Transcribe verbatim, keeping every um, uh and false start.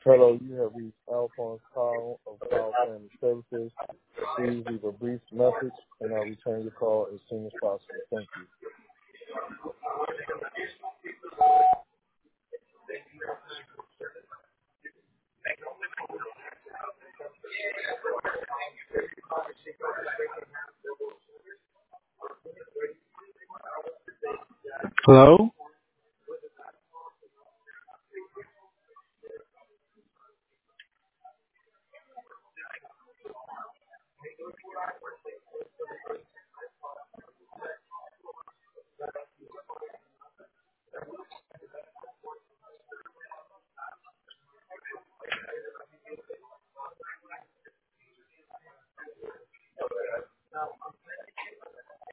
Hello, you have reached Alphonse Powell of Powell Family Services. Please leave a brief message, and I'll return your call as soon as possible. Thank you. Hello?